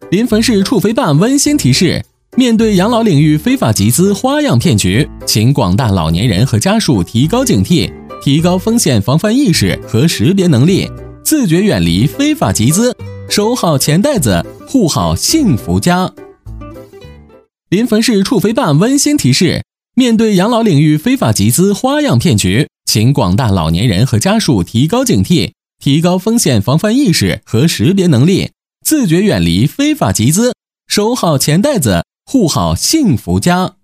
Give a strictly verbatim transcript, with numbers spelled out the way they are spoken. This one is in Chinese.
临汾市触飞办温馨提示：面对养老领域非法集资花样骗局，请广大老年人和家属提高警惕，提高风险防范意识和识别能力，自觉远离非法集资，收好钱袋子，护好幸福家。临汾市触飞办温馨提示：面对养老领域非法集资花样骗局，请广大老年人和家属提高警惕，提高风险防范意识和识别能力，自觉远离非法集资，收好钱袋子，护好幸福家。